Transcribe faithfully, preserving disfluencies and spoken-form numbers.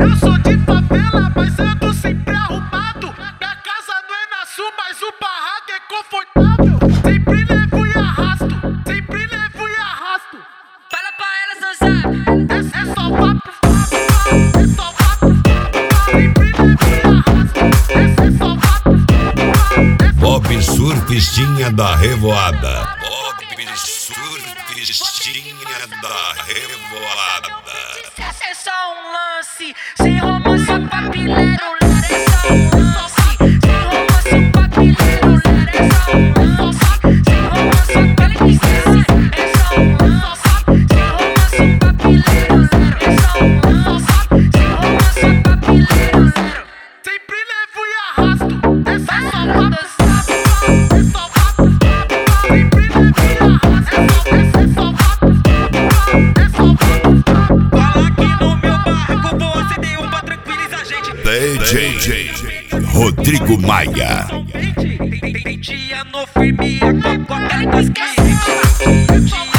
Eu sou de favela, mas ando sempre arrumado. Minha casa não é na sul, mas o barraco é confortável. Sempre levo e arrasto, sempre levo e arrasto. Fala pra elas, não sabe. É, é só papo, é só papo. Sempre levo e arrasto, é, é só papo. Bob Surfistinha da Revoada. Bob Surfistinha da Revoada. É só um lance, sem romance, só papileiro. É só um lance, sem romance, só papileiro. É só um lance, sem romance, só aquele que esquece. É só um lance, sem romance, só papileiro. É só um lance, sem romance, só papileiro. Sempre levo e arrasto, é só papo. É só papo, sempre levo e arrasto. É só papo, é só papo. Fala aqui no meu barco, vou acender um pra tranquilizar a gente. D J Rodrigo Maia. Tem dia no firme, a cocota é dos clientes.